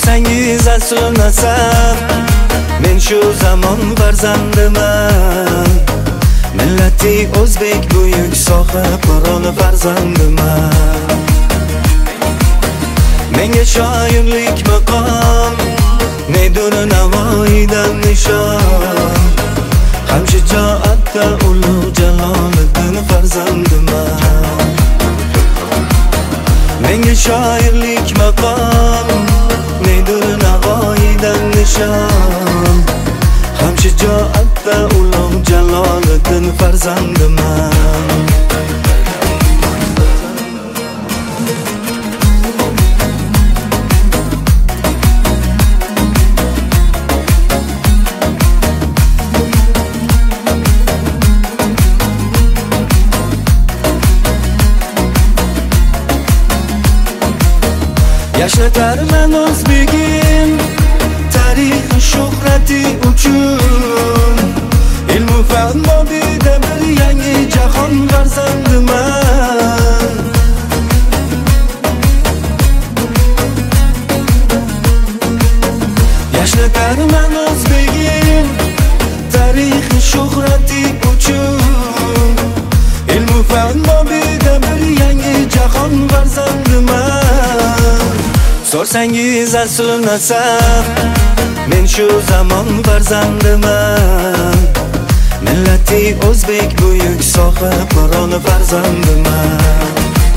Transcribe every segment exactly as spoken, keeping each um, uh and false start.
Sorsangiz asl nasab, men shu zamon farzandiman. Millati o'zbek buyuk sohib Qur'oni farzandiman. Menga shoirlik maqom, nedur Navoiydan nishon. Ham shijoatda ulug' Jaloliddin farzandiman. Menga shoirlik maqom, nedur Navoiydan nishon. Ham shijoatda ulug' Jaloliddin farzandiman. Yashatarman o'zbegim tarix shuhrati uchun. Ilmu fan bobida bir yangi jahon farzandiman. Yashatarman o'zbegim tarix shuhrati uchun. Ilmu fan bobida bir yangi jahon farzandiman. Sorsangiz asl nasab, men shu zamon farzandiman. Millati o'zbek buyuk sohib Qur'oni farzandiman.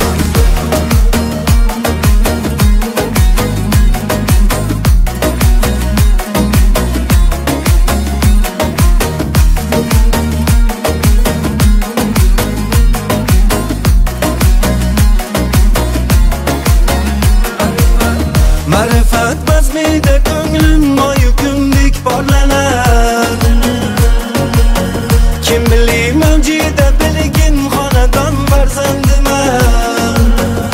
Ma'rifat bazmida ko'nglim moyu kundek porlanar. Kim billi mavjida bilgin xonadon farzandiman.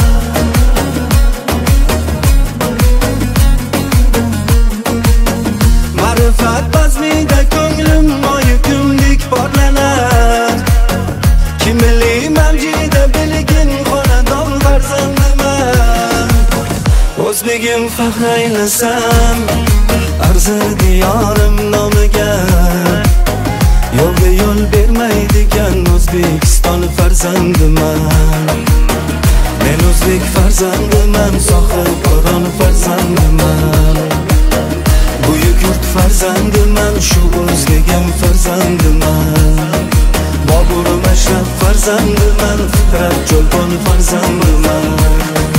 Ma'rifat bazmida ko'nglim moyu kundek porlanar. Kim billi mavjida bilgin xonadon farzandiman. O'zbegim faxr aylasam, arzir diyorim nomiga. Yo'lga yo'l bermaydigan O'zbekiston farzandiman. Men o'zbek farzandiman, sohib Qur'oni farzandiman. Buyuk yurt farzandiman, shu o'zbegim farzandiman. Bobur Mashraf farzandiman, Fitrat Cho'lpon farzandiman.